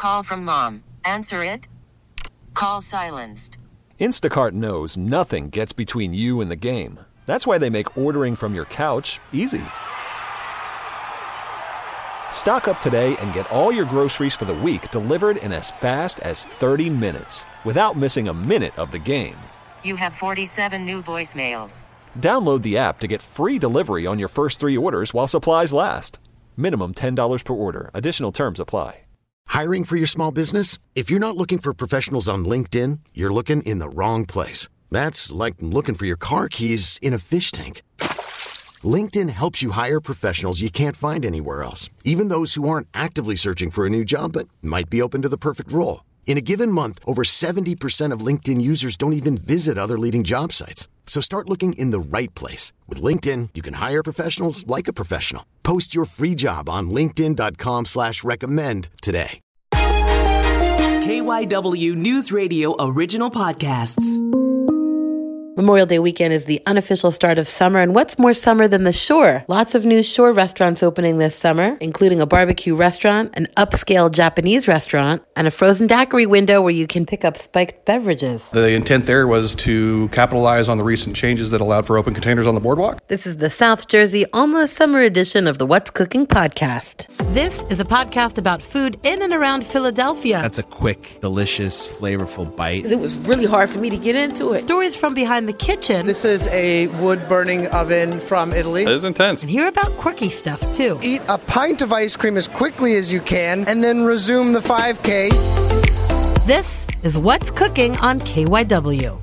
Call from mom. Answer it. Call silenced. Instacart knows nothing gets between you and the game. That's why they make ordering from your couch easy. Stock up today and get all your groceries for the week delivered in as fast as 30 minutes without missing a minute of the game. You have 47 new voicemails. Download the app to get free delivery on your first 3 orders while supplies last. Minimum $10 per order. Additional terms apply. Hiring for your small business? If you're not looking for professionals on LinkedIn, you're looking in the wrong place. That's like looking for your car keys in a fish tank. LinkedIn helps you hire professionals you can't find anywhere else, even those who aren't actively searching for a new job but might be open to the perfect role. In a given month, over 70% of LinkedIn users don't even visit other leading job sites. So start looking in the right place. With LinkedIn, you can hire professionals like a professional. Post your free job on linkedin.com/recommend today. KYW News Radio original podcasts. Memorial Day weekend is the unofficial start of summer, and what's more summer than the shore? Lots of new shore restaurants opening this summer, including a barbecue restaurant, an upscale Japanese restaurant, and a frozen daiquiri window where you can pick up spiked beverages. The intent there was to capitalize on the recent changes that allowed for open containers on the boardwalk. This is the South Jersey almost summer edition of the What's Cooking podcast. This is a podcast about food in and around Philadelphia. That's a quick, delicious, flavorful bite. It was really hard for me to get into it. Stories from behind the kitchen. This is a wood-burning oven from Italy. It is intense. And hear about quirky stuff, too. Eat a pint of ice cream as quickly as you can, and then resume the 5K. This is What's Cooking on KYW.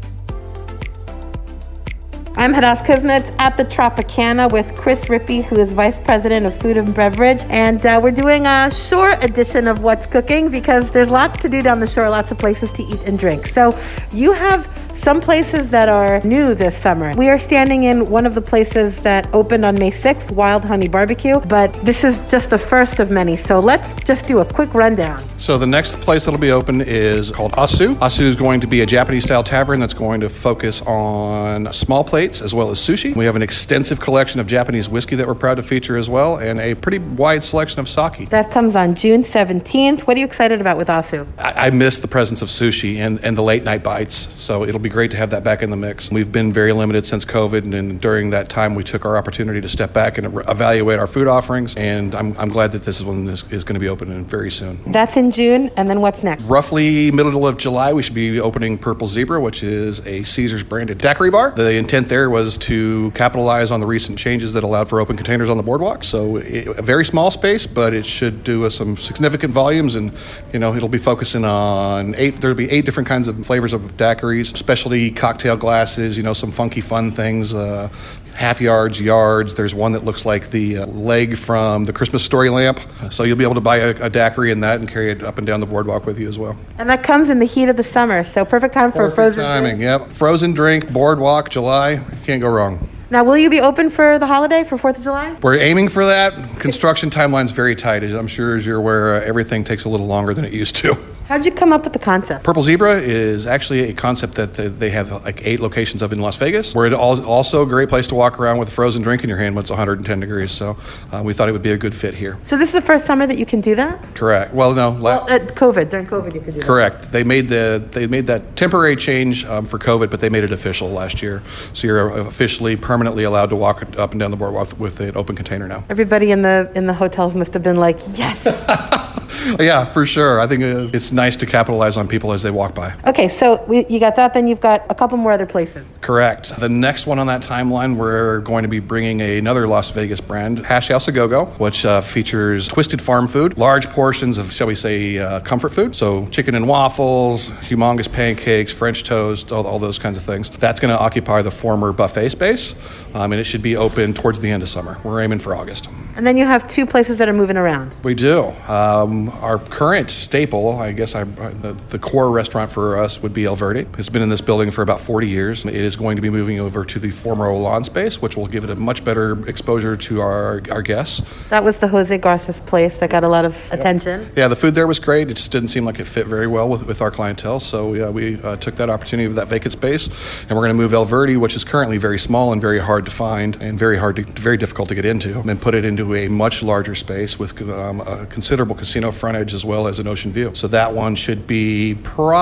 I'm Hadass Kuznets at the Tropicana with Chris Rippey, who is Vice President of Food and Beverage. And we're doing a shore edition of What's Cooking because there's lots to do down the shore, lots of places to eat and drink. So you have some places that are new this summer. We are standing in one of the places that opened on May 6th, Wild Honey Barbecue, but this is just the first of many. So let's just do a quick rundown. So the next place that'll be open is called Asu. Asu is going to be a Japanese-style tavern that's going to focus on small plates as well as sushi. We have an extensive collection of Japanese whiskey that we're proud to feature as well, and a pretty wide selection of sake. That comes on June 17th. What are you excited about with Asu? I miss the presence of sushi and the late-night bites, so it'll be great to have that back in the mix. We've been very limited since COVID, and during that time we took our opportunity to step back and evaluate our food offerings, and I'm glad that this is one that is going to be opening very soon. That's in June, and then what's next? Roughly middle of July, we should be opening Purple Zebra, which is a Caesars branded daiquiri bar. The intent there was to capitalize on the recent changes that allowed for open containers on the boardwalk. So a very small space, but it should do some significant volumes, and it'll be focusing on there'll be 8 different kinds of flavors of daiquiris, specialty cocktail glasses, some funky fun things, half yards. There's one that looks like the leg from the Christmas Story lamp. So you'll be able to buy a daiquiri in that and carry it up and down the boardwalk with you as well. And that comes in the heat of the summer, so perfect time for a frozen timing, drink. Yep. Frozen drink, boardwalk, July, can't go wrong. Now, will you be open for the holiday, for 4th of July? We're aiming for that. Construction timeline's very tight. I'm sure, as you're aware, everything takes a little longer than it used to. How did you come up with the concept? Purple Zebra is actually a concept that they have like 8 locations of in Las Vegas. We're also a great place to walk around with a frozen drink in your hand when it's 110 degrees. So we thought it would be a good fit here. So this is the first summer that you can do that? Correct. Well, no. During COVID you could do that. Correct. They made that temporary change for COVID, but they made it official last year. So you're officially, permanently allowed to walk up and down the boardwalk with an open container now. Everybody in the hotels must have been like, yes. Yeah, for sure. I think it's nice to capitalize on people as they walk by. Okay, so you got that, then you've got a couple more other places. Correct. The next one on that timeline, we're going to be bringing another Las Vegas brand, Hash House A Go-Go, which features twisted farm food, large portions of, shall we say, comfort food. So chicken and waffles, humongous pancakes, French toast, all those kinds of things. That's going to occupy the former buffet space, and it should be open towards the end of summer. We're aiming for August. And then you have 2 places that are moving around. We do. Our current staple, I guess the core restaurant for us would be El Verde. It's been in this building for about 40 years. It is going to be moving over to the former Olan space, which will give it a much better exposure to our guests. That was the Jose Garces place that got a lot of attention. Yeah, the food there was great. It just didn't seem like it fit very well with our clientele. So yeah, we took that opportunity of that vacant space, and we're going to move El Verde, which is currently very small and very hard to find and very difficult to get into, and put it into a much larger space with a considerable casino frontage as well as an ocean view. So that one should be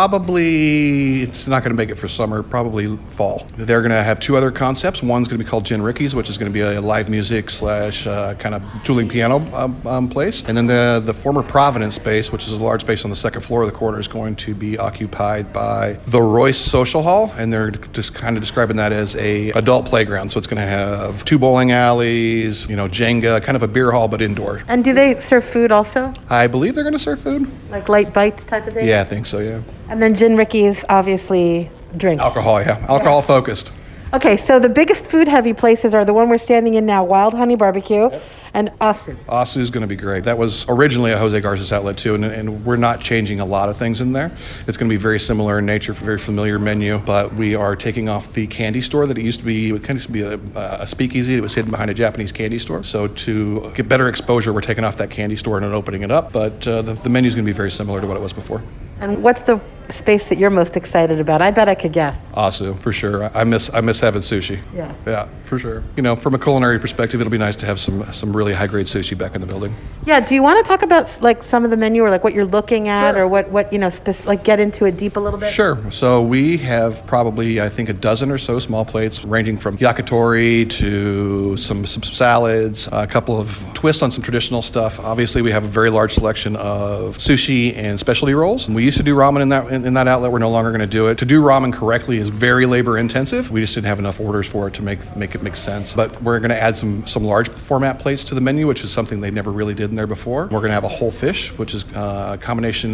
probably, it's not going to make it for summer, probably fall. They're going to have two other concepts. One's going to be called Gin Ricky's, which is going to be a live music slash kind of tooling piano place. And then the former Providence space, which is a large space on the second floor of the corner, is going to be occupied by the Royce Social Hall, and they're just kind of describing that as a adult playground. So it's going to have 2 bowling alleys, Jenga, kind of a beer hall, but indoor. And do they serve food also? I believe they're going to serve food. Like light bites type of thing? Yeah, I think so, yeah. And then Gin Ricky's, obviously, drinks. Alcohol, yeah. Alcohol focused. Okay, so the biggest food-heavy places are the one we're standing in now, Wild Honey Barbecue and Asu. Asu is going to be great. That was originally a Jose Garces outlet, too, and we're not changing a lot of things in there. It's going to be very similar in nature, very familiar menu, but we are taking off the candy store that it used to be. It used to be a speakeasy. It was hidden behind a Japanese candy store. So to get better exposure, we're taking off that candy store and opening it up, but the menu is going to be very similar to what it was before. And what's the space that you're most excited about? I bet I could guess. Asu, for sure. I miss having sushi. Yeah, for sure. From a culinary perspective, it'll be nice to have some really high-grade sushi back in the building. Yeah, do you want to talk about like some of the menu or like what you're looking at or what like get into it deep a little bit? Sure. So we have probably, I think, a dozen or so small plates ranging from yakitori to some salads, a couple of twists on some traditional stuff. Obviously, we have a very large selection of sushi and specialty rolls. And we used to do ramen in that outlet. We're no longer going to do it. To do ramen correctly is very labor intensive. We just didn't have enough orders for it to make it make sense. But we're going to add some large format plates to the menu, which is something they never really did in there before. We're going to have a whole fish, which is a combination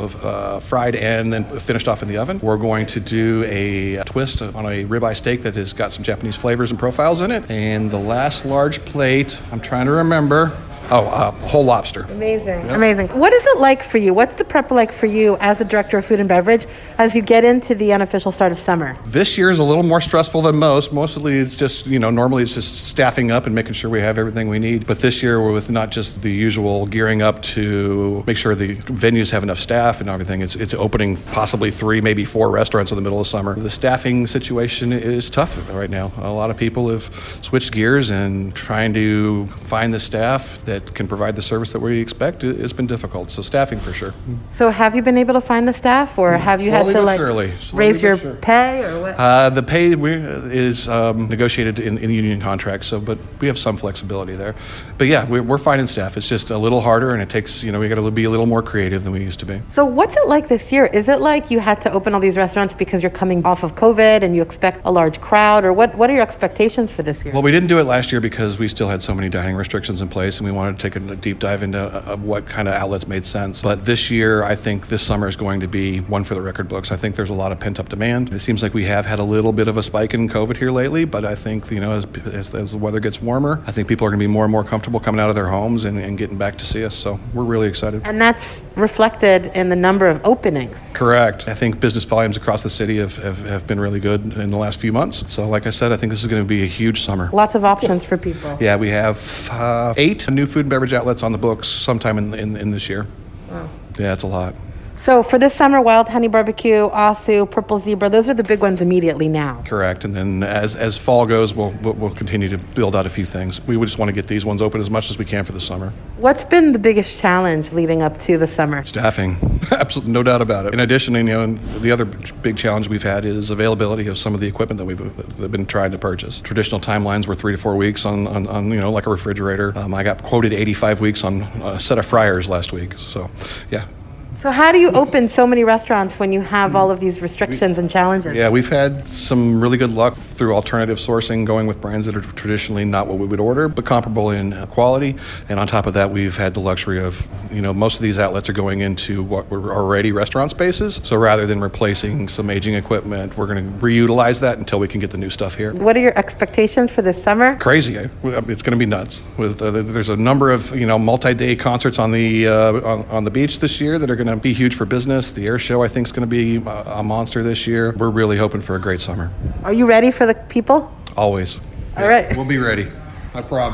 of fried and then finished off in the oven. We're going to do a twist on a ribeye steak that has got some Japanese flavors and profiles in it. And the last large plate, I'm trying to remember. Whole lobster. Amazing. Yep. Amazing. What is it like for you? What's the prep like for you as a director of food and beverage as you get into the unofficial start of summer? This year is a little more stressful than most. Mostly it's just, normally it's just staffing up and making sure we have everything we need. But this year we're with not just the usual gearing up to make sure the venues have enough staff and everything. It's opening possibly 3, maybe 4 restaurants in the middle of summer. The staffing situation is tough right now. A lot of people have switched gears and trying to find the staff that can provide the service that we expect. It's been difficult. So staffing for sure. So have you been able to find the staff, or have you had to raise your pay, or what? The pay is negotiated in the union contract. But we have some flexibility there. But yeah, we're finding staff. It's just a little harder, and it takes we got to be a little more creative than we used to be. So what's it like this year? Is it like you had to open all these restaurants because you're coming off of COVID and you expect a large crowd, or what are your expectations for this year? Well, we didn't do it last year because we still had so many dining restrictions in place, and we wanted to take a deep dive into what kind of outlets made sense. But this year, I think this summer is going to be one for the record books. I think there's a lot of pent-up demand. It seems like we have had a little bit of a spike in COVID here lately, but I think, as the weather gets warmer, I think people are going to be more and more comfortable coming out of their homes and getting back to see us. So we're really excited. And that's reflected in the number of openings. Correct. I think business volumes across the city have been really good in the last few months. So like I said, I think this is going to be a huge summer. Lots of options for people. Yeah, we have 8 new food and beverage outlets on the books sometime in this year. Wow. Yeah, it's a lot. So for this summer, Wild Honey Barbecue, Asu, Purple Zebra, those are the big ones immediately now. Correct. And then as fall goes, we'll continue to build out a few things. We would just want to get these ones open as much as we can for the summer. What's been the biggest challenge leading up to the summer? Staffing. Absolutely, no doubt about it. In addition, the other big challenge we've had is availability of some of the equipment that we've been trying to purchase. Traditional timelines were 3 to 4 weeks on like a refrigerator. I got quoted 85 weeks on a set of fryers last week. So, yeah. So how do you open so many restaurants when you have all of these restrictions and challenges? Yeah, we've had some really good luck through alternative sourcing, going with brands that are traditionally not what we would order, but comparable in quality. And on top of that, we've had the luxury of, most of these outlets are going into what were already restaurant spaces. So rather than replacing some aging equipment, we're going to reutilize that until we can get the new stuff here. What are your expectations for this summer? Crazy. It's going to be nuts. There's a number of, multi-day concerts on the beach this year that are going to be huge for business. The air show, I think, is going to be a monster this year. We're really hoping for a great summer. Are you ready for the people? Always. All right. We'll be ready. I promise.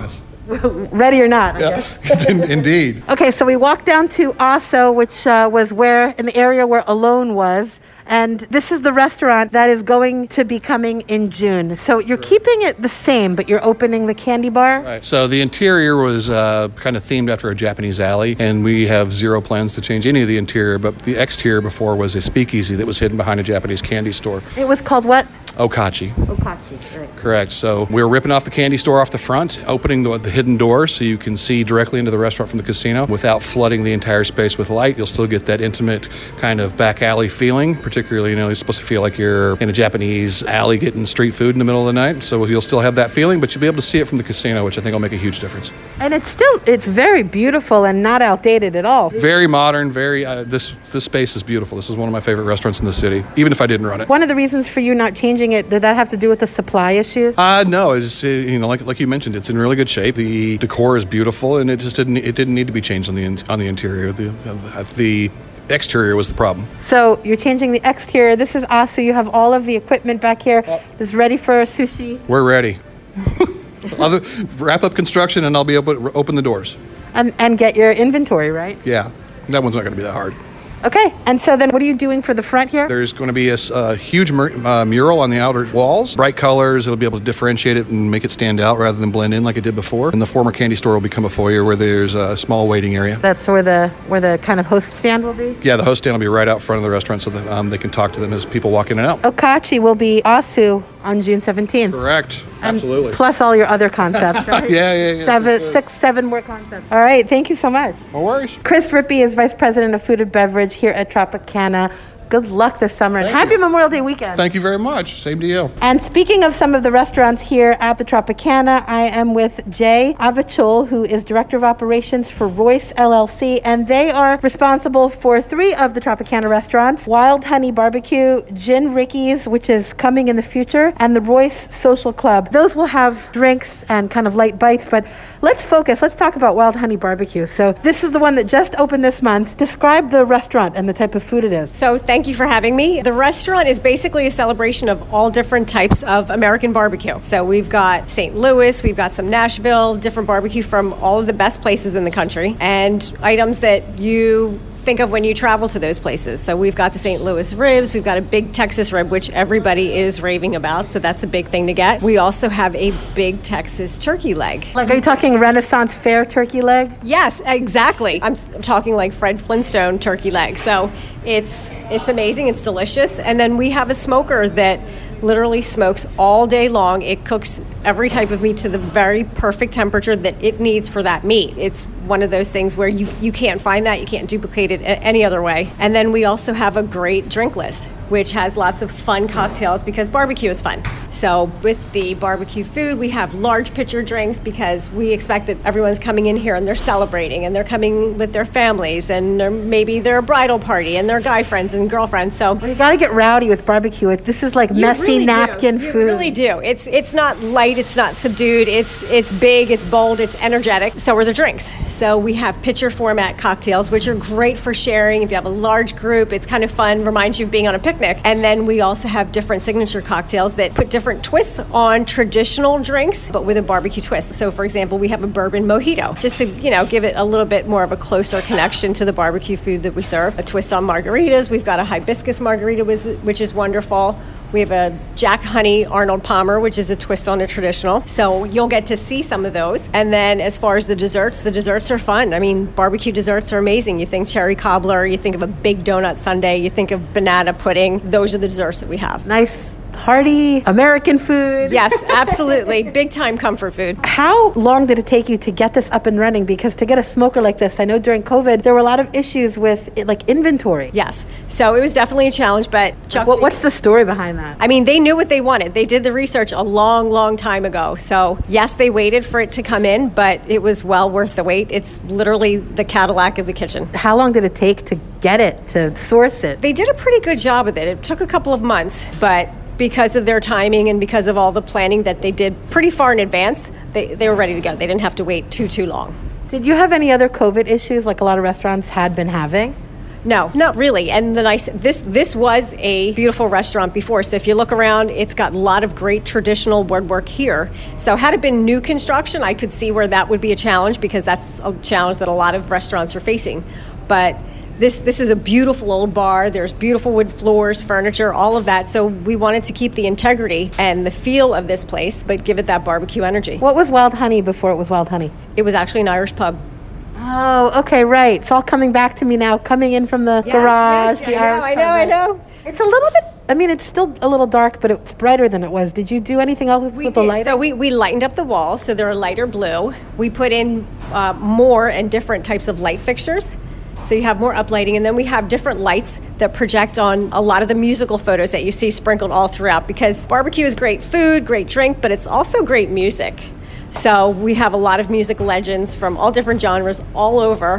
Ready or not, I guess. Indeed. Okay, so we walked down to Osso, which was in the area where Alone was. And this is the restaurant that is going to be coming in June. So you're keeping it the same, but you're opening the candy bar? Right. So the interior was kind of themed after a Japanese alley, and we have zero plans to change any of the interior, but the exterior before was a speakeasy that was hidden behind a Japanese candy store. It was called what? Okachi. Okachi, right. Correct. So we're ripping off the candy store off the front, opening the hidden doors so you can see directly into the restaurant from the casino without flooding the entire space with light. You'll still get that intimate kind of back alley feeling, particularly, you're supposed to feel like you're in a Japanese alley getting street food in the middle of the night. So you'll still have that feeling, but you'll be able to see it from the casino, which I think will make a huge difference. And it's very beautiful and not outdated at all. Very modern, this space is beautiful. This is one of my favorite restaurants in the city, even if I didn't run it. One of the reasons for you not changing it, did that have to do with the supply issues? No, it's like you mentioned, it's in really good shape. The decor is beautiful, and it didn't need to be changed on the interior. The exterior was the problem. So you're changing the exterior. This is awesome. You have all of the equipment back here that's ready for sushi. We're ready. I'll wrap up construction, and I'll be able to open the doors. And get your inventory, right? Yeah, that one's not going to be that hard. Okay, and so then what are you doing for the front here? There's going to be a huge mural on the outer walls. Bright colors. It'll be able to differentiate it and make it stand out rather than blend in like it did before. And the former candy store will become a foyer where there's a small waiting area. That's where the kind of host stand will be? Yeah, the host stand will be right out front of the restaurant so that they can talk to them as people walk in and out. Okachi will be Osu on June 17th. Correct. Absolutely. Plus all your other concepts, right? Yeah. 7 more concepts. All right, thank you so much. No worries. Chris Rippey is Vice President of Food and Beverage here at Tropicana. Good luck this summer and happy Memorial Day weekend. Thank you very much. Same to you. And speaking of some of the restaurants here at the Tropicana, I am with Jay Avachul, who is Director of Operations for Royce LLC, and they are responsible for 3 of the Tropicana restaurants: Wild Honey Barbecue, Gin Ricky's, which is coming in the future, and the Royce Social Club. Those will have drinks and kind of light bites, but let's talk about Wild Honey Barbecue. So this is the one that just opened this month. Describe the restaurant and the type of food it is. So thank you for having me. The restaurant is basically a celebration of all different types of American barbecue. So we've got St. Louis, we've got some Nashville, different barbecue from all of the best places in the country, and items that you think of when you travel to those places. So we've got the St. Louis ribs, we've got a big Texas rib, which everybody is raving about, so that's a big thing to get. We also have a big Texas turkey leg. Like, are you talking Renaissance Fair turkey leg? Yes, exactly. I'm talking like Fred Flintstone turkey leg. So it's amazing, it's delicious. And then we have a smoker that literally smokes all day long. It cooks every type of meat to the very perfect temperature that it needs for that meat. It's one of those things where you can't find that, you can't duplicate it any other way. And then we also have a great drink list, which has lots of fun cocktails because barbecue is fun. So with the barbecue food, we have large pitcher drinks because we expect that everyone's coming in here and they're celebrating and they're coming with their families and maybe their bridal party and their guy friends and girlfriends. So you got to get rowdy with barbecue. This is like messy napkin food. You really do. It's not light, it's not subdued. It's big, it's bold, it's energetic. So are the drinks. So we have pitcher format cocktails, which are great for sharing. If you have a large group, it's kind of fun, reminds you of being on a picnic. And then we also have different signature cocktails that put different twists on traditional drinks, but with a barbecue twist. So for example, we have a bourbon mojito, just to, give it a little bit more of a closer connection to the barbecue food that we serve. A twist on margaritas. We've got a hibiscus margarita, which is wonderful. We have a Jack Honey Arnold Palmer, which is a twist on a traditional. So you'll get to see some of those. And then as far as the desserts are fun. I mean, barbecue desserts are amazing. You think cherry cobbler, you think of a big donut sundae, you think of banana pudding. Those are the desserts that we have. Nice, hearty American food. Yes, absolutely. Big time comfort food. How long did it take you to get this up and running? Because to get a smoker like this, I know during COVID, there were a lot of issues with inventory. Yes. So it was definitely a challenge, but what's the story behind that? I mean, they knew what they wanted. They did the research a long, long time ago. So yes, they waited for it to come in, but it was well worth the wait. It's literally the Cadillac of the kitchen. How long did it take to get it, to source it? They did a pretty good job with it. It took a couple of months, but because of their timing and because of all the planning that they did pretty far in advance, they were ready to go. They didn't have to wait too long. Did you have any other COVID issues like a lot of restaurants had been having? No, not really. And this was a beautiful restaurant before. So if you look around, it's got a lot of great traditional woodwork here. So had it been new construction, I could see where that would be a challenge, because that's a challenge that a lot of restaurants are facing. But this is a beautiful old bar. There's beautiful wood floors, furniture, all of that. So we wanted to keep the integrity and the feel of this place, but give it that barbecue energy. What was Wild Honey before it was Wild Honey? It was actually an Irish pub. Oh, okay, right. It's all coming back to me now, coming in from the garage. Yes, I know. It's a little bit, it's still a little dark, but it's brighter than it was. Did you do anything else with the light? So we lightened up the walls, so they're a lighter blue. We put in more and different types of light fixtures. So you have more uplighting, and then we have different lights that project on a lot of the musical photos that you see sprinkled all throughout, because barbecue is great food, great drink, but it's also great music. So we have a lot of music legends from all different genres all over,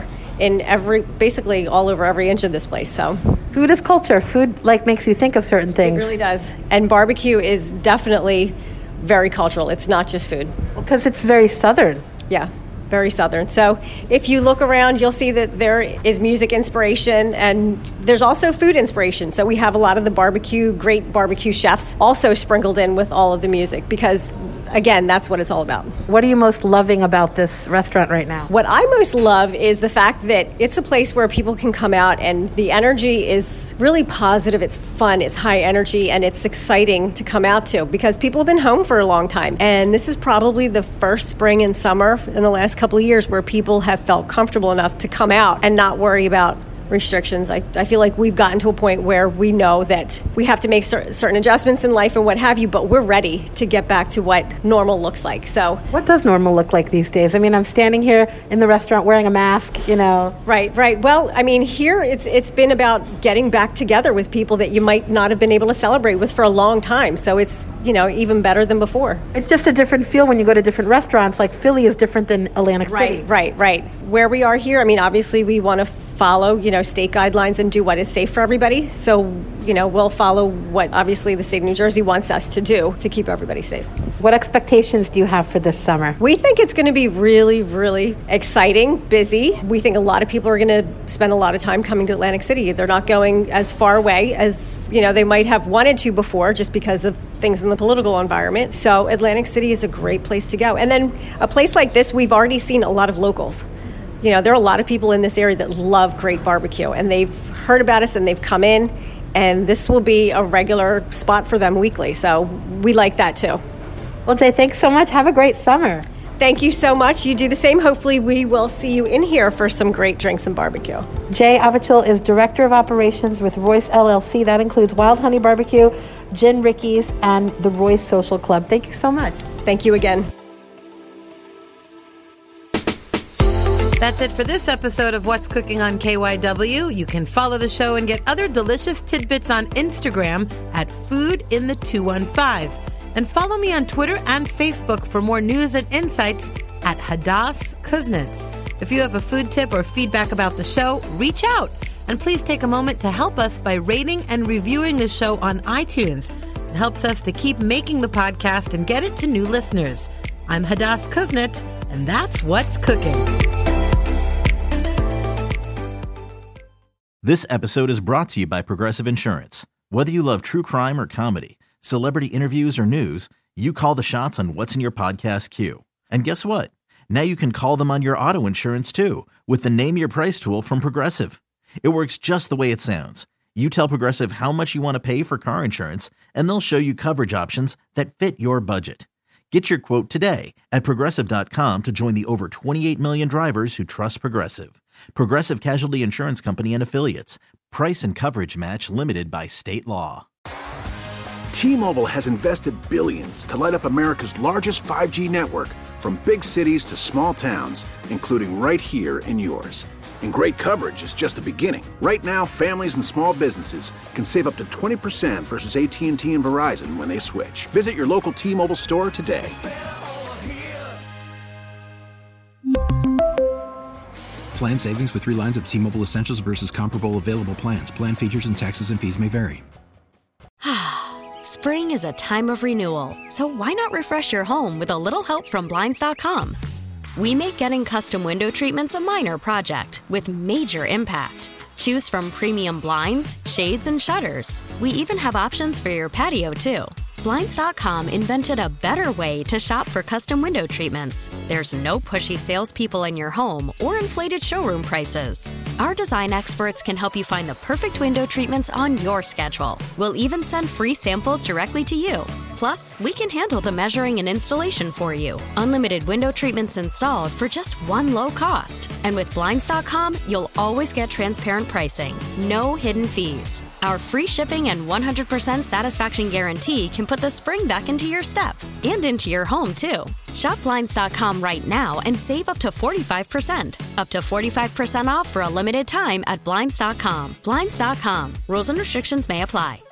basically all over every inch of this place. So food is culture. Food makes you think of certain things. It really does. And barbecue is definitely very cultural. It's not just food. Because it's very Southern. Yeah. Very Southern. So if you look around, you'll see that there is music inspiration, and there's also food inspiration. So we have a lot of the great barbecue chefs also sprinkled in with all of the music, because again, that's what it's all about. What are you most loving about this restaurant right now? What I most love is the fact that it's a place where people can come out and the energy is really positive. It's fun, it's high energy, and it's exciting to come out to, because people have been home for a long time. And this is probably the first spring and summer in the last couple of years where people have felt comfortable enough to come out and not worry about restrictions. I feel like we've gotten to a point where we know that we have to make certain adjustments in life and what have you, but we're ready to get back to what normal looks like. So what does normal look like these days? I'm standing here in the restaurant wearing a mask, Right. Well, here it's been about getting back together with people that you might not have been able to celebrate with for a long time. So it's, even better than before. It's just a different feel when you go to different restaurants. Like Philly is different than Atlantic City. Right. Where we are here, obviously we want to follow, state guidelines and do what is safe for everybody. So, we'll follow what obviously the state of New Jersey wants us to do to keep everybody safe. What expectations do you have for this summer? We think it's going to be really, really exciting, busy. We think a lot of people are going to spend a lot of time coming to Atlantic City. They're not going as far away as, they might have wanted to before, just because of things in the political environment. So Atlantic City is a great place to go. And then a place like this, we've already seen a lot of locals. There are a lot of people in this area that love great barbecue, and they've heard about us and they've come in, and this will be a regular spot for them weekly. So we like that too. Well, Jay, thanks so much. Have a great summer. Thank you so much. You do the same. Hopefully we will see you in here for some great drinks and barbecue. Jay Avachil is Director of Operations with Royce LLC. That includes Wild Honey Barbecue, Gin Ricky's, and the Royce Social Club. Thank you so much. Thank you again. That's it for this episode of What's Cooking on KYW. You can follow the show and get other delicious tidbits on Instagram at foodinthe215. And follow me on Twitter and Facebook for more news and insights at Hadas Kuznets. If you have a food tip or feedback about the show, reach out. And please take a moment to help us by rating and reviewing the show on iTunes. It helps us to keep making the podcast and get it to new listeners. I'm Hadas Kuznets, and that's What's Cooking. This episode is brought to you by Progressive Insurance. Whether you love true crime or comedy, celebrity interviews or news, you call the shots on what's in your podcast queue. And guess what? Now you can call them on your auto insurance too, with the Name Your Price tool from Progressive. It works just the way it sounds. You tell Progressive how much you want to pay for car insurance, and they'll show you coverage options that fit your budget. Get your quote today at Progressive.com to join the over 28 million drivers who trust Progressive. Progressive Casualty Insurance Company and Affiliates. Price and coverage match limited by state law. T-Mobile has invested billions to light up America's largest 5G network, from big cities to small towns, including right here in yours. And great coverage is just the beginning. Right now, families and small businesses can save up to 20% versus AT&T and Verizon when they switch. Visit your local T-Mobile store today. Plan savings with 3 lines of T-Mobile Essentials versus comparable available plans. Plan features and taxes and fees may vary. Spring is a time of renewal, so why not refresh your home with a little help from Blinds.com? We make getting custom window treatments a minor project with major impact. Choose from premium blinds, shades, and shutters. We even have options for your patio, too. Blinds.com invented a better way to shop for custom window treatments. There's no pushy salespeople in your home or inflated showroom prices. Our design experts can help you find the perfect window treatments on your schedule. We'll even send free samples directly to you. Plus, we can handle the measuring and installation for you. Unlimited window treatments installed for just one low cost. And with Blinds.com, you'll always get transparent pricing. No hidden fees. Our free shipping and 100% satisfaction guarantee can put the spring back into your step and into your home, too. Shop Blinds.com right now and save up to 45%. Up to 45% off for a limited time at Blinds.com. Blinds.com. Rules and restrictions may apply.